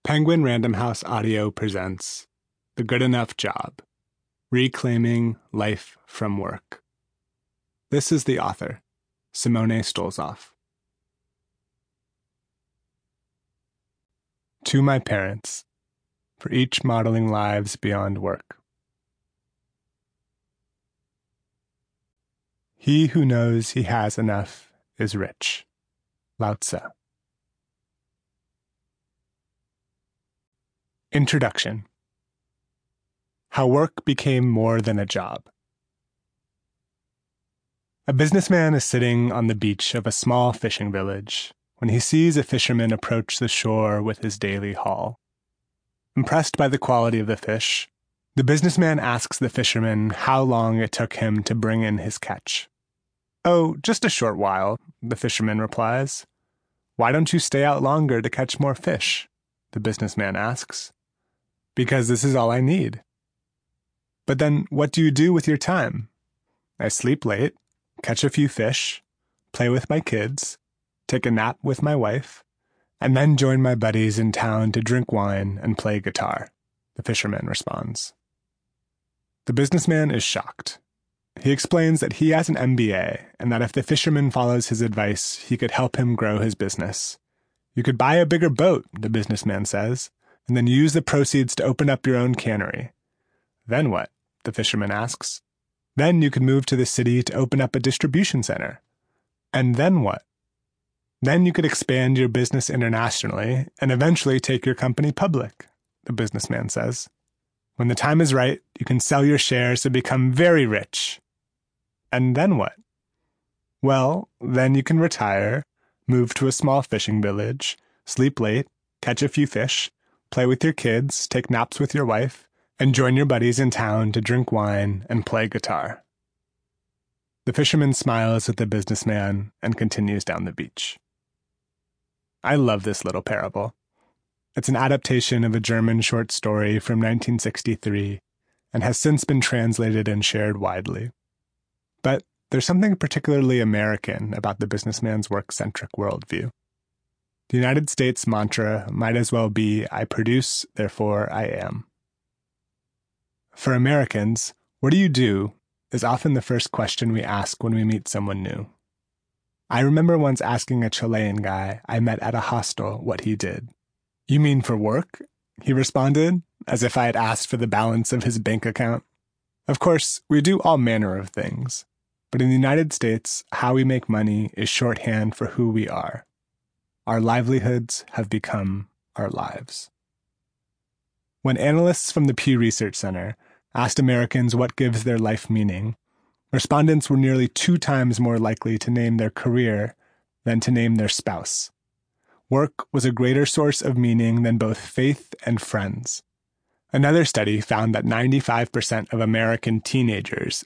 Penguin Random House Audio presents The Good Enough Job, Reclaiming Life from Work. This is the author, Simone Stolzoff. To my parents, for each modeling lives beyond work. He who knows he has enough is rich. Lao Tzu. Introduction. How work became more than a job. A businessman is sitting on the beach of a small fishing village when he sees a fisherman approach the shore with his daily haul. Impressed by the quality of the fish, the businessman asks the fisherman how long it took him to bring in his catch. "Oh, just a short while," the fisherman replies. "Why don't you stay out longer to catch more fish?" the businessman asks. "Because this is all I need." "But then what do you do with your time?" "I sleep late, catch a few fish, play with my kids, take a nap with my wife, and then join my buddies in town to drink wine and play guitar," the fisherman responds. The businessman is shocked. He explains that he has an MBA and that if the fisherman follows his advice, he could help him grow his business. "You could buy a bigger boat," the businessman says, "and then use the proceeds to open up your own cannery." "Then what?" the fisherman asks. "Then you could move to the city to open up a distribution center." "And then what?" "Then you could expand your business internationally and eventually take your company public," the businessman says. "When the time is right, you can sell your shares to become very rich." "And then what?" "Well, then you can retire, move to a small fishing village, sleep late, catch a few fish, play with your kids, take naps with your wife, and join your buddies in town to drink wine and play guitar." The fisherman smiles at the businessman and continues down the beach. I love this little parable. It's an adaptation of a German short story from 1963 and has since been translated and shared widely. But there's something particularly American about the businessman's work-centric worldview. The United States mantra might as well be, "I produce, therefore I am." For Americans, "What do you do?" is often the first question we ask when we meet someone new. I remember once asking a Chilean guy I met at a hostel what he did. "You mean for work?" he responded, as if I had asked for the balance of his bank account. Of course, we do all manner of things, but in the United States, how we make money is shorthand for who we are. Our livelihoods have become our lives. When analysts from the Pew Research Center asked Americans what gives their life meaning, respondents were nearly 2 times more likely to name their career than to name their spouse. Work was a greater source of meaning than both faith and friends. Another study found that 95% of American teenagers,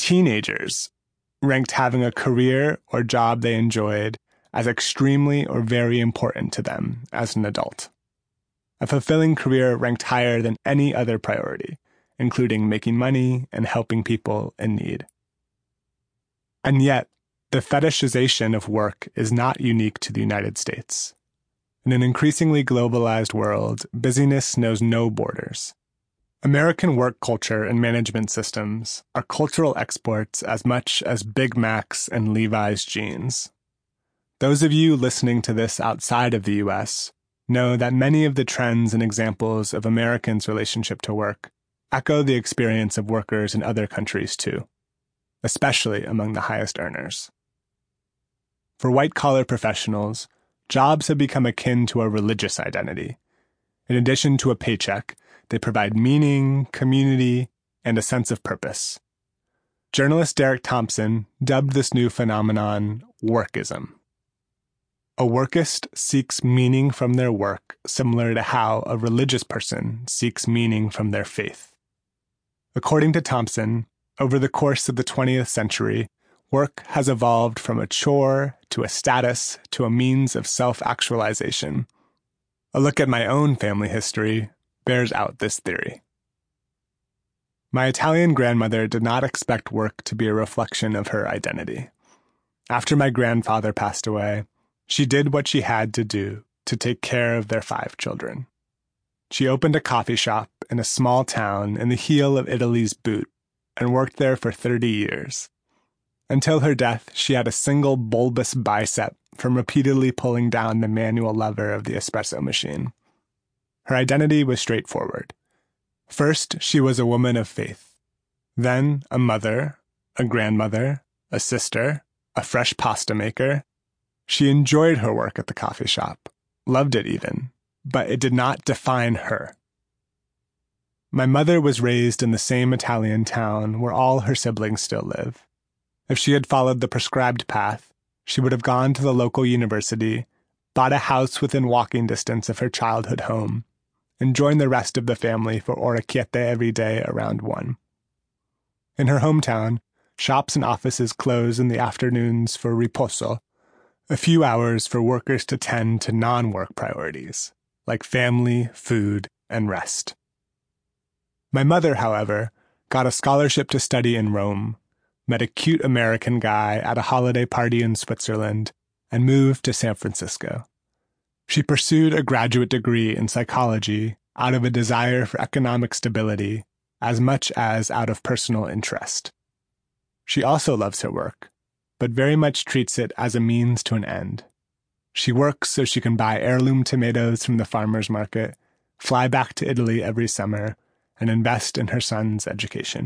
ranked having a career or job they enjoyed as extremely or very important to them as an adult. A fulfilling career ranked higher than any other priority, including making money and helping people in need. And yet, the fetishization of work is not unique to the United States. In an increasingly globalized world, busyness knows no borders. American work culture and management systems are cultural exports as much as Big Macs and Levi's jeans. Those of you listening to this outside of the U.S. know that many of the trends and examples of Americans' relationship to work echo the experience of workers in other countries too, especially among the highest earners. For white-collar professionals, jobs have become akin to a religious identity. In addition to a paycheck, they provide meaning, community, and a sense of purpose. Journalist Derek Thompson dubbed this new phenomenon workism. A workist seeks meaning from their work, similar to how a religious person seeks meaning from their faith. According to Thompson, over the course of the 20th century, work has evolved from a chore to a status to a means of self-actualization. A look at my own family history bears out this theory. My Italian grandmother did not expect work to be a reflection of her identity. After my grandfather passed away, she did what she had to do to take care of their 5 children. She opened a coffee shop in a small town in the heel of Italy's boot and worked there for 30 years. Until her death, she had a single bulbous bicep from repeatedly pulling down the manual lever of the espresso machine. Her identity was straightforward. First, she was a woman of faith. Then, a mother, a grandmother, a sister, a fresh pasta maker. She enjoyed her work at the coffee shop, loved it even, but it did not define her. My mother was raised in the same Italian town where all her siblings still live. If she had followed the prescribed path, she would have gone to the local university, bought a house within walking distance of her childhood home, and joined the rest of the family for orecchiette every day around 1. In her hometown, shops and offices close in the afternoons for riposo, a few hours for workers to tend to non-work priorities, like family, food, and rest. My mother, however, got a scholarship to study in Rome, met a cute American guy at a holiday party in Switzerland, and moved to San Francisco. She pursued a graduate degree in psychology out of a desire for economic stability as much as out of personal interest. She also loves her work, but very much treats it as a means to an end. She works so she can buy heirloom tomatoes from the farmer's market, fly back to Italy every summer, and invest in her son's education.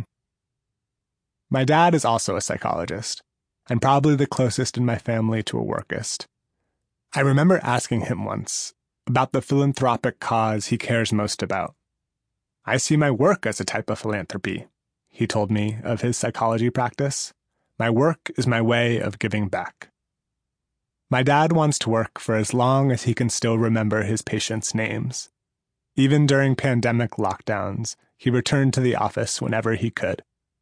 My dad is also a psychologist, and probably the closest in my family to a workist. I remember asking him once about the philanthropic cause he cares most about. I see my work as a type of philanthropy, he told me of his psychology practice. My work is my way of giving back. My dad wants to work for as long as he can still remember his patients' names. Even during pandemic lockdowns, he returned to the office whenever he could.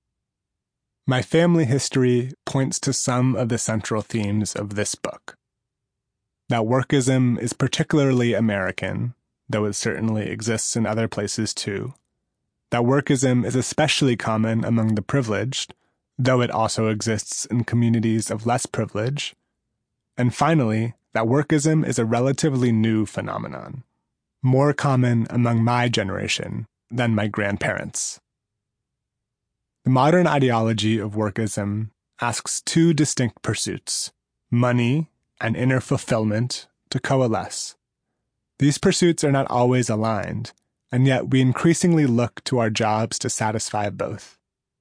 My family history points to some of the central themes of this book. That workism is particularly American, though it certainly exists in other places too. That workism is especially common among the privileged, though it also exists in communities of less privilege. And finally, that workism is a relatively new phenomenon, more common among my generation than my grandparents. The modern ideology of workism asks two distinct pursuits, money and inner fulfillment, to coalesce. These pursuits are not always aligned, and yet we increasingly look to our jobs to satisfy both.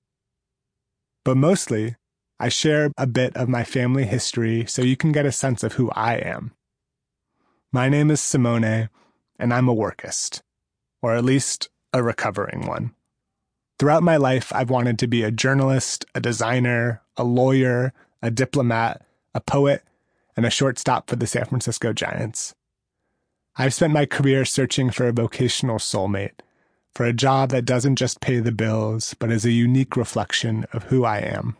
But mostly, I share a bit of my family history so you can get a sense of who I am. My name is Simone, and I'm a workist, or at least a recovering one. Throughout my life, I've wanted to be a journalist, a designer, a lawyer, a diplomat, a poet, and a shortstop for the San Francisco Giants. I've spent my career searching for a vocational soulmate, for a job that doesn't just pay the bills, but is a unique reflection of who I am.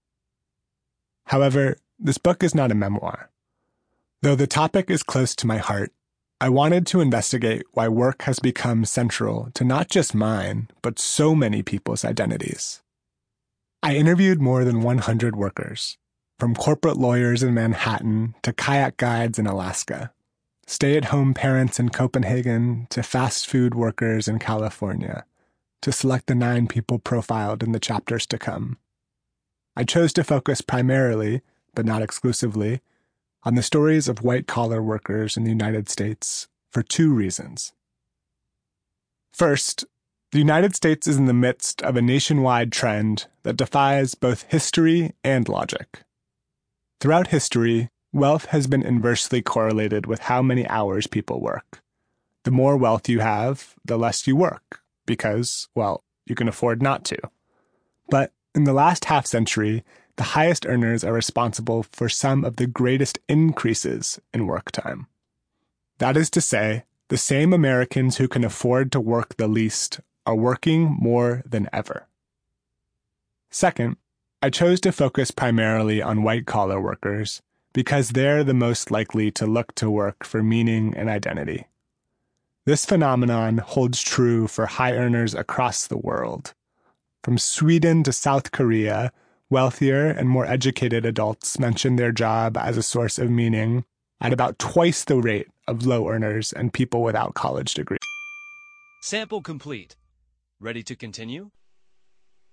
However, this book is not a memoir. Though the topic is close to my heart, I wanted to investigate why work has become central to not just mine, but so many people's identities. I interviewed more than 100 workers, from corporate lawyers in Manhattan to kayak guides in Alaska, stay-at-home parents in Copenhagen to fast food workers in California, to select the 9 people profiled in the chapters to come. I chose to focus primarily, but not exclusively, on the stories of white-collar workers in the United States for 2 reasons. First, the United States is in the midst of a nationwide trend that defies both history and logic. Throughout history, wealth has been inversely correlated with how many hours people work. The more wealth you have, the less you work, because, well, you can afford not to. But in the last half-century, the highest earners are responsible for some of the greatest increases in work time. That is to say, the same Americans who can afford to work the least are working more than ever. Second, I chose to focus primarily on white-collar workers because they're the most likely to look to work for meaning and identity. This phenomenon holds true for high earners across the world. From Sweden to South Korea, wealthier and more educated adults mention their job as a source of meaning at about twice the rate of low earners and people without college degrees. Sample complete. Ready to continue?